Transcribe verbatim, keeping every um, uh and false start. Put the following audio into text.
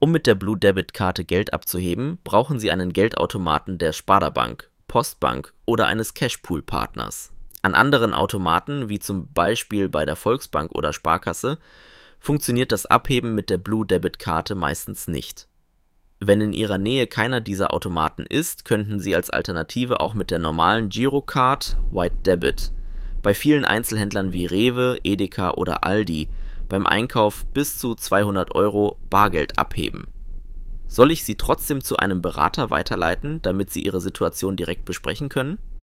Um mit der Blue Debit Karte Geld abzuheben, brauchen Sie einen Geldautomaten der Sparda-Bank, Postbank oder eines Cashpool-Partners. An anderen Automaten, wie zum Beispiel bei der Volksbank oder Sparkasse, funktioniert das Abheben mit der Blue Debit Karte meistens nicht. Wenn in Ihrer Nähe keiner dieser Automaten ist, könnten Sie als Alternative auch mit der normalen Girocard White Debit bei vielen Einzelhändlern wie Rewe, Edeka oder Aldi beim Einkauf bis zu zweihundert Euro Bargeld abheben. Soll ich Sie trotzdem zu einem Berater weiterleiten, damit Sie Ihre Situation direkt besprechen können?